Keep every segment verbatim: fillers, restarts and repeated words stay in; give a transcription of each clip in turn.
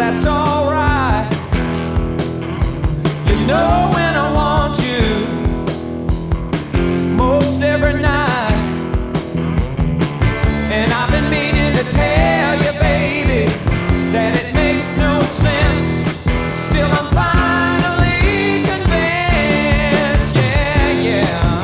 that's alright. You know when I want you most every night, and I've been meaning to tell you, baby, that it makes no sense. Still I'm finally convinced, yeah, yeah.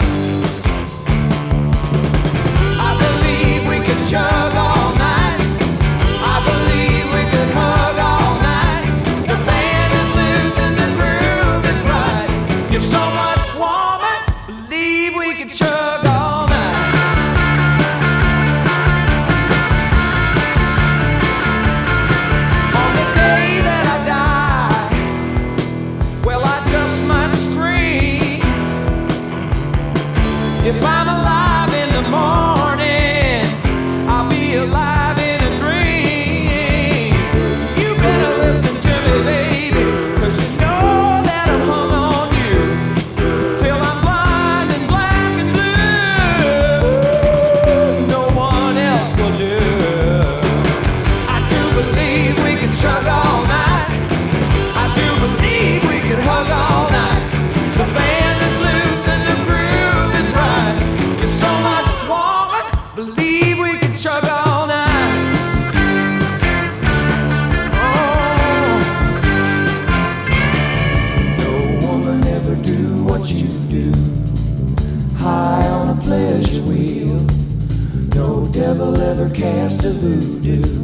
I believe we could chug all night. I believe we could hug all night. The band is loose and the groove is right. You're so much woman, believe we could chug all night. On the day that I die, well, I just might scream. If I'm alive in the morning, I'll be alive in a dream. You better listen to me, baby, 'cause you know that I'm hung on you till I'm blind and black and blue. No one else will do. I do believe we can chug all night. I do believe we can hug all night. The band is loose and the groove is right. You're so much woman, believe we can chug all night. Oh, no woman ever do what you do, high on a pleasure wheel. No devil ever cast a voodoo.